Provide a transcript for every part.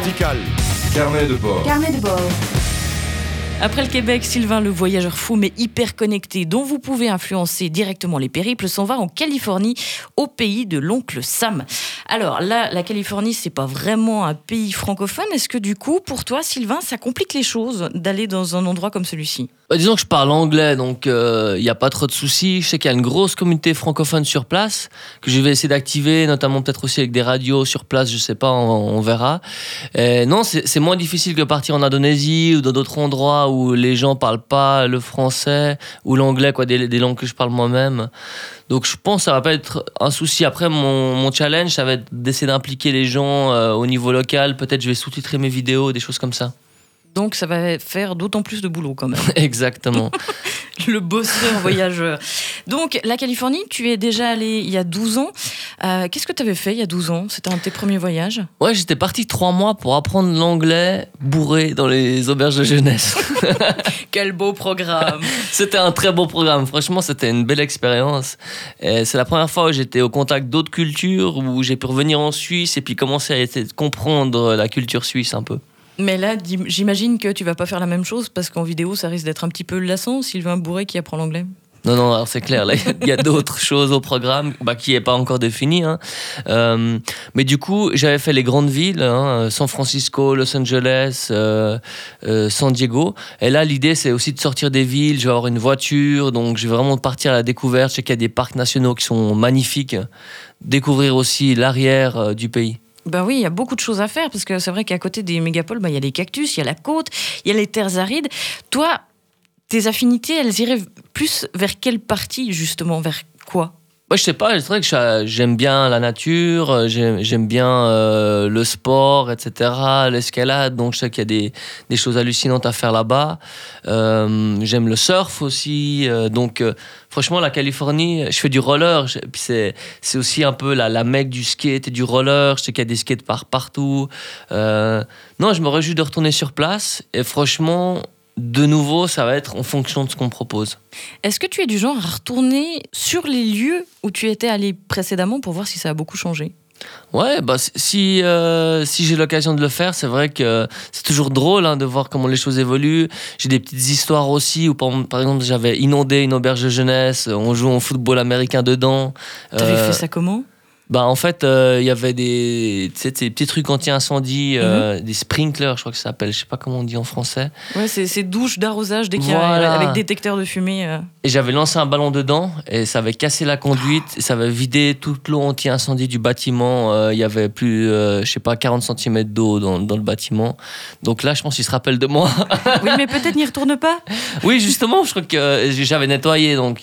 verticale. Carnet de bord. Carnet de bord. Après le Québec, Sylvain, le voyageur fou mais hyper connecté, dont vous pouvez influencer directement les périples, s'en va en Californie, au pays de l'oncle Sam. Alors là, la Californie, c'est pas vraiment un pays francophone. Est-ce que du coup, pour toi, Sylvain, ça complique les choses d'aller dans un endroit comme celui-ci ? Disons que je parle anglais, donc il n'y a pas trop de soucis. Je sais qu'il y a une grosse communauté francophone sur place, que je vais essayer d'activer, notamment peut-être aussi avec des radios sur place, je sais pas, on verra. Non, c'est moins difficile que partir en Indonésie ou dans d'autres endroits où les gens parlent pas le français ou l'anglais, quoi, des langues que je parle moi-même. Donc je pense que ça va pas être un souci. Après, mon challenge, ça va être d'essayer d'impliquer les gens au niveau local. Peut-être je vais sous-titrer mes vidéos, des choses comme ça. Donc ça va faire d'autant plus de boulot quand même. Exactement. Le bosseur voyageur. Donc la Californie, tu es déjà allé il y a 12 ans. Qu'est-ce que tu avais fait il y a 12 ans ? C'était un de tes premiers voyages ? Ouais, j'étais parti 3 mois pour apprendre l'anglais bourré dans les auberges de jeunesse. Quel beau programme. C'était un très beau programme. Franchement, c'était une belle expérience. Et c'est la première fois où j'étais au contact d'autres cultures, où j'ai pu revenir en Suisse et puis commencer à essayer de comprendre la culture suisse un peu. Mais là, j'imagine que tu vas pas faire la même chose parce qu'en vidéo, ça risque d'être un petit peu lassant, Sylvain Bourré qui apprend l'anglais. Non, alors c'est clair, là, il y a d'autres choses au programme qui n'est pas encore défini. Hein. Mais du coup, j'avais fait les grandes villes, San Francisco, Los Angeles, San Diego. Et là, l'idée, c'est aussi de sortir des villes. Je vais avoir une voiture, donc je vais vraiment partir à la découverte. Je sais qu'il y a des parcs nationaux qui sont magnifiques. Découvrir aussi l'arrière du pays. Ben oui, il y a beaucoup de choses à faire parce que c'est vrai qu'à côté des mégapoles, il y a les cactus, il y a la côte, il y a les terres arides. Toi, tes affinités, elles iraient plus vers quelle partie justement, vers quoi ? Moi, je sais pas, c'est vrai que j'aime bien la nature, j'aime bien le sport, etc., l'escalade, donc je sais qu'il y a des choses hallucinantes à faire là-bas. J'aime le surf aussi, donc franchement, la Californie, je fais du roller, puis c'est aussi un peu la mecque du skate et du roller, je sais qu'il y a des skates partout. Non, je me réjouis de retourner sur place, et franchement, de nouveau, ça va être en fonction de ce qu'on me propose. Est-ce que tu es du genre à retourner sur les lieux où tu étais allé précédemment pour voir si ça a beaucoup changé ? Ouais, si j'ai l'occasion de le faire, c'est vrai que c'est toujours drôle de voir comment les choses évoluent. J'ai des petites histoires aussi où, par exemple, j'avais inondé une auberge de jeunesse, on joue au football américain dedans. T'avais fait ça comment ? En fait, il y avait des petits trucs anti-incendie, des sprinklers, je crois que ça s'appelle, je sais pas comment on dit en français. Ouais, c'est douche d'arrosage dès qu'il y a avec détecteur de fumée. Et j'avais lancé un ballon dedans et ça avait cassé la conduite, et ça avait vidé toute l'eau anti-incendie du bâtiment. Il y avait plus, 40 cm d'eau dans le bâtiment. Donc là, je pense qu'il se rappelle de moi. Oui, mais peut-être n'y retourne pas. Oui, justement, je crois que j'avais nettoyé, donc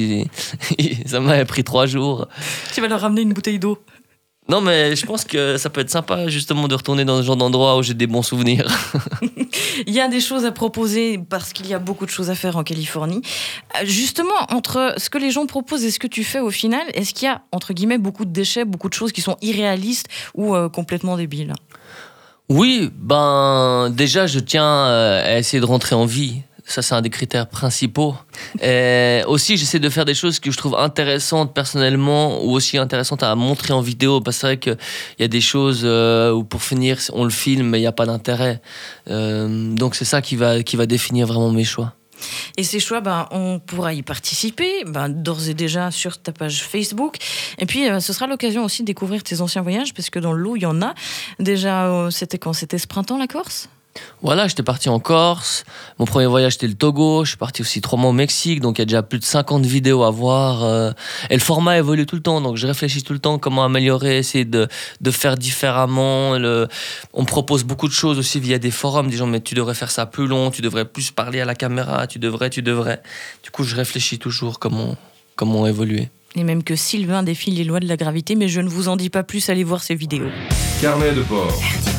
ça m'avait pris 3 jours. Tu vas leur ramener une bouteille d'eau. Non, mais je pense que ça peut être sympa justement de retourner dans ce genre d'endroit où j'ai des bons souvenirs. Il y a des choses à proposer parce qu'il y a beaucoup de choses à faire en Californie. Justement, entre ce que les gens proposent et ce que tu fais au final, est-ce qu'il y a, entre guillemets, beaucoup de déchets, beaucoup de choses qui sont irréalistes ou complètement débiles ? Oui, déjà, je tiens à essayer de rentrer en vie. Ça, c'est un des critères principaux. Et aussi, j'essaie de faire des choses que je trouve intéressantes personnellement ou aussi intéressantes à montrer en vidéo. Parce que c'est vrai qu'il y a des choses où, pour finir, on le filme, mais il n'y a pas d'intérêt. Donc, c'est ça qui va définir vraiment mes choix. Et ces choix, on pourra y participer, d'ores et déjà sur ta page Facebook. Et puis, ce sera l'occasion aussi de découvrir tes anciens voyages, parce que dans le lot, il y en a. Déjà, c'était quand ? C'était ce printemps, la Corse ? Voilà, j'étais parti en Corse. Mon premier voyage, c'était le Togo. Je suis parti aussi 3 mois au Mexique. Donc, il y a déjà plus de 50 vidéos à voir. Et le format évolue tout le temps. Donc, je réfléchis tout le temps comment améliorer, essayer de faire différemment. On me propose beaucoup de choses aussi via des forums. Des gens, mais tu devrais faire ça plus long. Tu devrais plus parler à la caméra. Tu devrais. Du coup, je réfléchis toujours comment évoluer. Et même que Sylvain défie les lois de la gravité. Mais je ne vous en dis pas plus. Allez voir ces vidéos. Carnet de bord.